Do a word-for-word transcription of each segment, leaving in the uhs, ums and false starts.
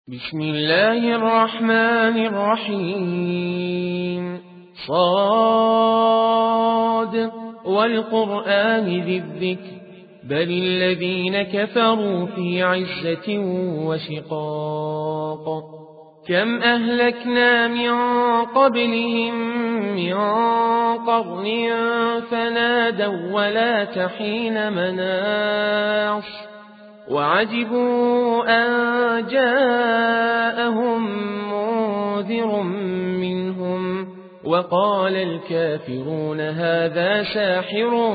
بسم الله الرحمن الرحيم صاد والقرآن ذي الذكر بل الذين كفروا في عزة وشقاق كم أهلكنا من قبلهم من قرن فنادوا ولا تحين مناص وعجبوا أن جاءهم منذر منهم وقال الكافرون هذا ساحر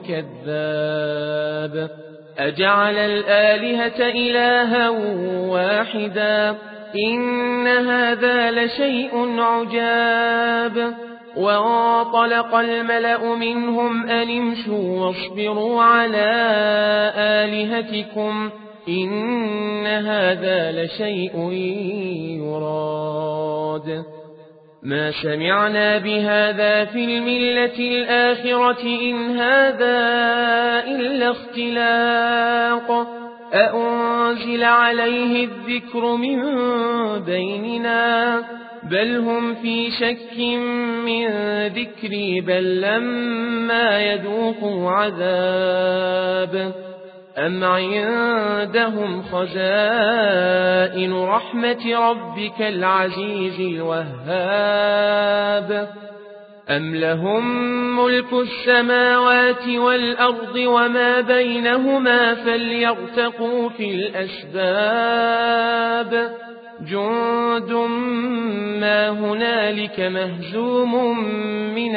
كذاب أجعل الآلهة إلها واحدا إن هذا لشيء عجاب وانطلق الملأ منهم أن امشوا واصبروا على آلهتكم إن هذا لشيء يراد ما سمعنا بهذا في الملة الآخرة إن هذا إلا اختلاق أأنزل عليه الذكر من بيننا بل هم في شك من ذكري بل لما يذوقوا عذاب أم عندهم خزائن رحمة ربك العزيز الوهاب أم لهم ملك السماوات والأرض وما بينهما فليرتقوا في الأسباب جند ما هنالك مهزوم من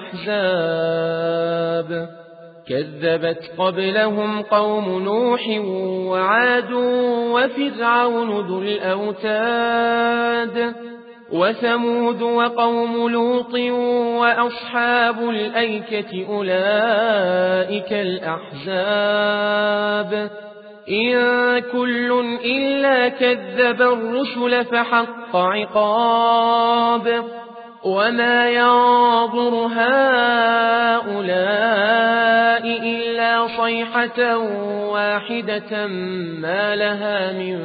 الأحزاب كذبت قبلهم قوم نوح وعاد وفرعون ذو الأوتاد وثمود وقوم لوط وأصحاب الأيكة أولئك الأحزاب إن كل إلا كذب الرسل فحق عقاب وما ينظر هؤلاء إلا صيحة واحدة ما لها من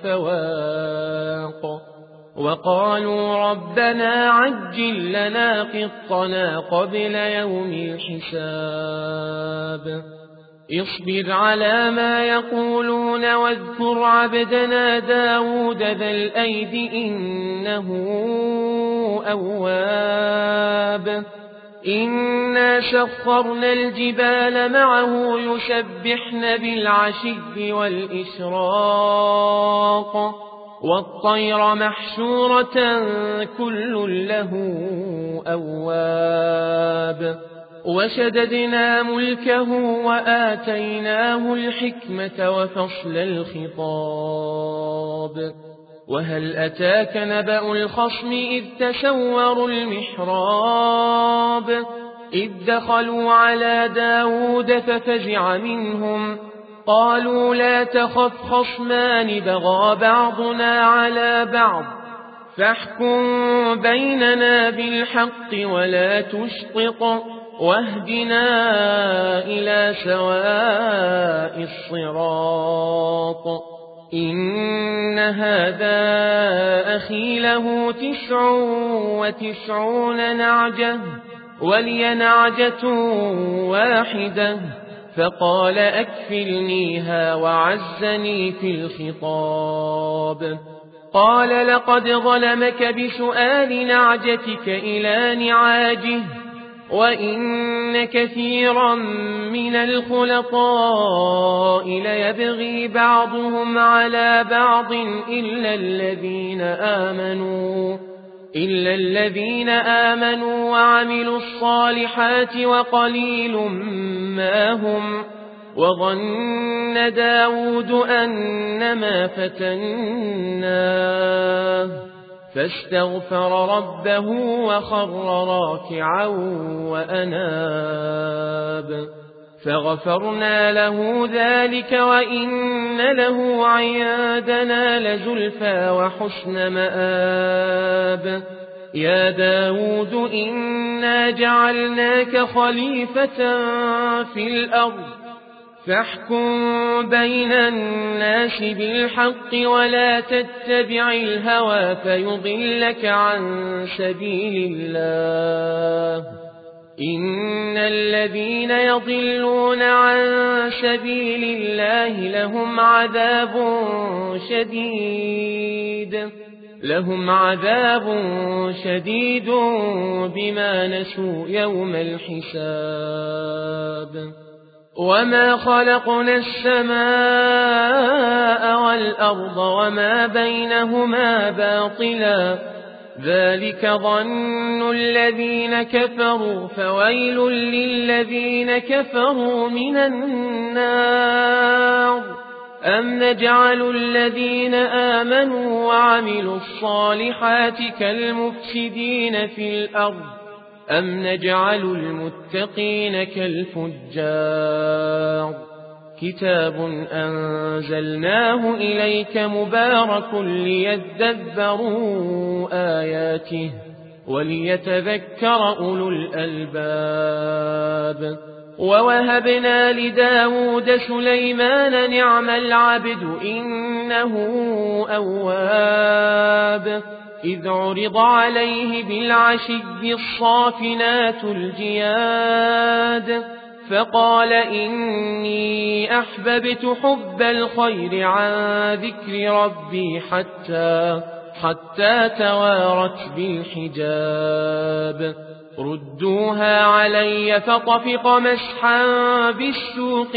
فواق وقالوا ربنا عجل لنا قطنا قبل يوم الحساب اصبر على ما يقولون واذكر عبدنا داود ذا الأيد إنه أواب إنا سخرنا الجبال معه يسبحن بالعشي والإشراق والطير محشورة كل له أواب وشددنا ملكه وآتيناه الحكمة وفصل الخطاب وهل أتاك نبأ الخصم إذ تسوروا المحراب إذ دخلوا على داود ففزع منهم قالوا لا تخف خصمان بغى بعضنا على بعض فاحكم بيننا بالحق ولا تشطط واهدنا إلى سواء الصراط إن هذا أخي له تسع وتسعون نعجة ولي نعجة واحدة فقال أكفلنيها وعزني في الخطاب قال لقد ظلمك بسؤال نعجتك إلى نعاجه وإن كثيرا من الخلطاء ليبغي بعضهم على بعض إلا الذين آمنوا إلا الذين آمنوا وعملوا الصالحات وقليل ما هم وظن داود أنما فتناه فاستغفر ربه وخر راكعا وأناب فغفرنا له ذلك وإن له عندنا لزلفى وحسن مآب يا داود إنا جعلناك خليفة في الأرض فاحكم بين الناس بالحق ولا تتبع الهوى فيضلك عن سبيل الله إن الذين يضلون عن سبيل الله لهم عذاب شديد لهم عذاب شديد بما نسوا يوم الحساب وما خلقنا السماء والأرض وما بينهما باطلا ذلك ظن الذين كفروا فويل للذين كفروا من النار أم نجعل الذين آمنوا وعملوا الصالحات كالمفسدين في الأرض أم نجعل المتقين كالفجار كتاب أنزلناه إليك مبارك ليدبروا آياته وليتذكر أولو الألباب ووهبنا لداود سليمان نعم العبد إنه أواب إذ عرض عليه بالعشي الصافنات الجياد فقال إني أحببت حب الخير عن ذكر ربي حتى حتى توارت بالحجاب ردوها علي فطفق مسحا بالسوق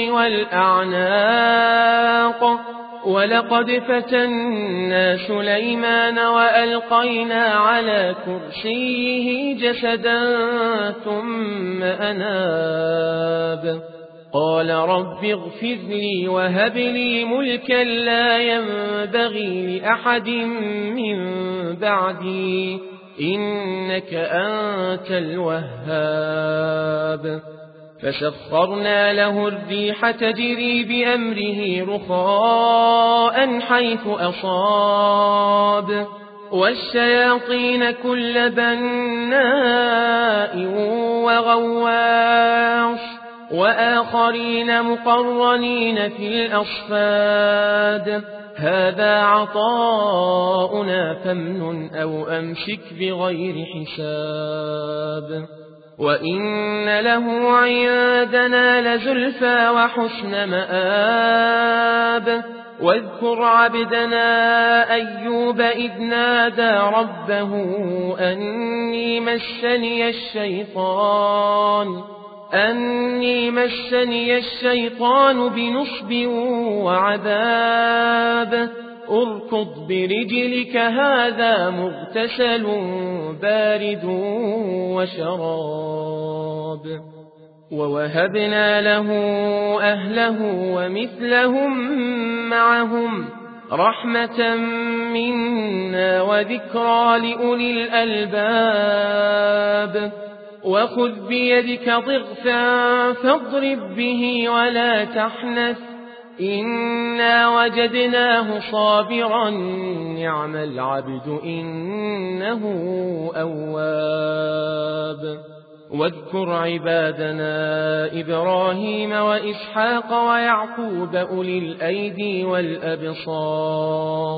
والأعناق ولقد فتنا سليمان وألقينا على كرسيه جسدا ثم أناب قال رب اغفر لي وهب لي ملكا لا ينبغي لأحد من بعدي إنك أنت الوهاب فسخرنا له الريح تجري بأمره رخاء حيث أصاب والشياطين كل بناء وغواص وآخرين مقرنين في الأصفاد هذا عطاؤنا فامنن أو أمسك بغير حساب وإن له عندنا لزلفى وحسن مآب واذكر عبدنا أيوب إذ نادى ربه أني مسني الشيطان أني مسني الشيطان بنصب وعذاب اركض برجلك هذا مغتسل بارد وشراب ووهبنا له أهله ومثلهم معهم رحمة منا وذكرى لأولي الألباب وخذ بيدك ضغثا فاضرب به ولا تحنث إنا وجدناه صابرا نعم العبد إنه أواب واذكر عبادنا إبراهيم وإسحاق ويعقوب أولي الأيدي والأبصار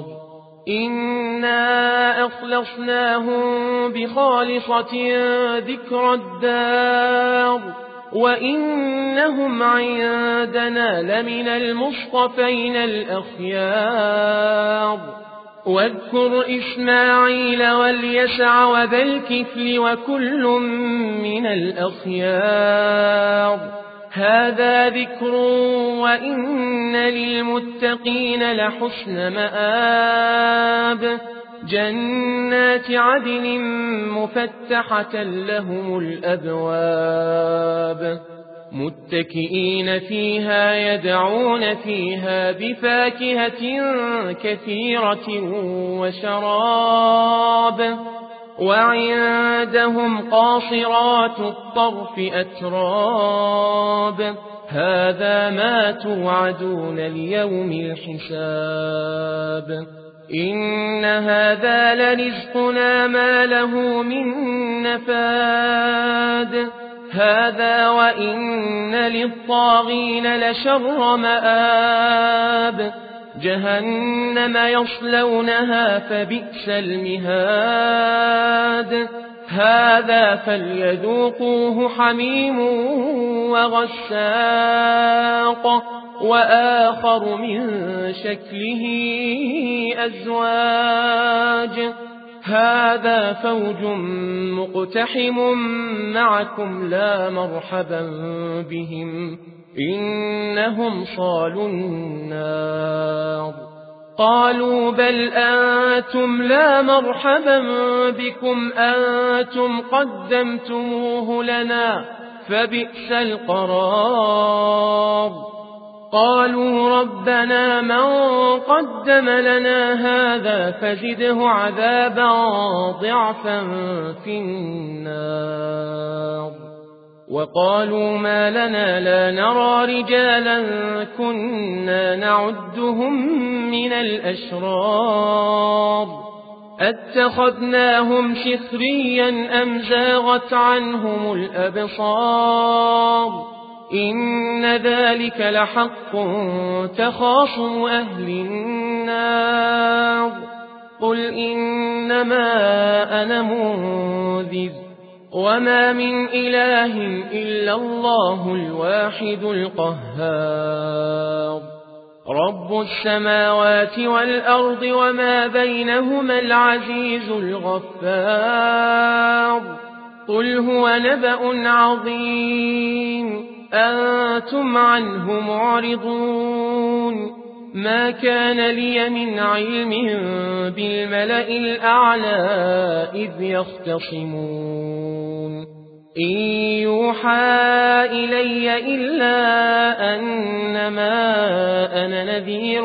إنا أخلصناهم بخالصة ذكر الدار وإنهم عندنا لمن المصطفين الأخيار واذكر إسماعيل واليسع وذا الكفل وكل من الأخيار هذا ذكر وإن للمتقين لحسن مآب جنات عدن مفتحة لهم الأبواب متكئين فيها يدعون فيها بفاكهة كثيرة وشراب وعندهم قاصرات الطرف أتراب هذا ما توعدون ليوم الحساب إن هذا لرزقنا ما له من نفاد هذا وإن للطاغين لشر مآب جهنم يصلونها فبئس المهاد هذا فليذوقوه حميم وغساق وآخر من شكله أزواج هذا فوج مقتحم معكم لا مرحبا بهم إنهم صالوا النار قالوا بل أنتم لا مرحبا بكم أنتم قدمتموه لنا فبئس القرار قالوا ربنا من قدم لنا هذا فزده عذابا ضعفا في النار وقالوا ما لنا لا نرى رجالا كنا نعدهم من الأشرار اتخذناهم سخريا أم زاغت عنهم الأبصار إن ذلك لحق تخاصم أهل النار قل إنما أنا منذر وما من إله إلا الله الواحد القهار رب السماوات والأرض وما بينهما العزيز الغفار قل هو نبأ عظيم أنتم عنه معرضون ما كان لي من علم بالملأ الأعلى إذ يختصمون إن يوحى إلي إلا أنما أنا نذير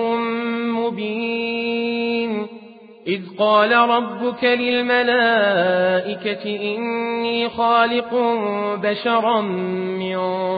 مبين إذ قال ربك للملائكة إني خالق بشرا من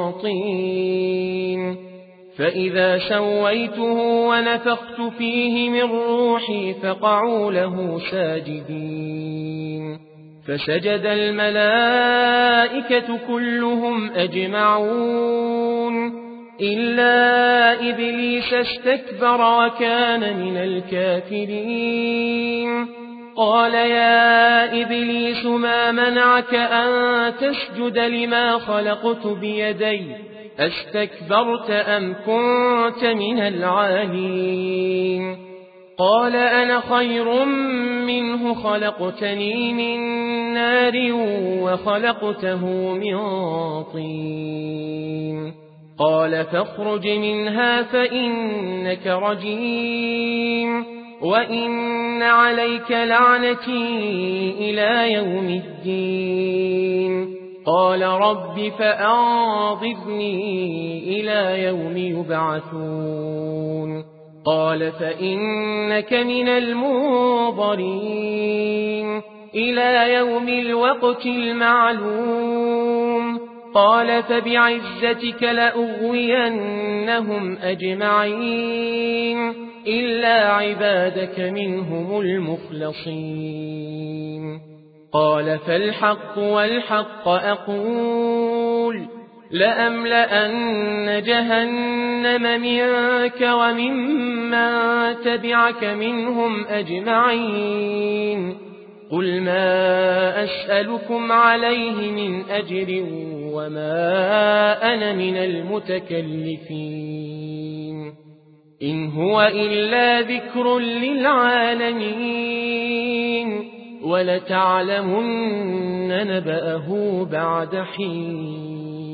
طين فإذا سويته ونفخت فيه من روحي فقعوا له ساجدين فسجد الملائكة كلهم أجمعون إلا إبليس استكبر وكان من الكافرين قال يا إبليس ما منعك أن تسجد لما خلقت بيدي أستكبرت أم كنت من العالين قال أنا خير منه خلقتني من نار وخلقته من طين قال فاخرج منها فإنك رجيم وإن عليك لعنتي إلى يوم الدين قال رب فأنظرني إلى يوم يبعثون قال فإنك من المنظرين إلى يوم الوقت المعلوم قال فبعزتك لأغوينهم أجمعين إلا عبادك منهم المخلصين قال فالحق والحق أقول لأملأن جهنم منك وممن تبعك منهم أجمعين قل ما أسألكم عليه من أجر وما أنا من المتكلفين إن هو إلا ذكر للعالمين ولتعلمن نبأه بعد حين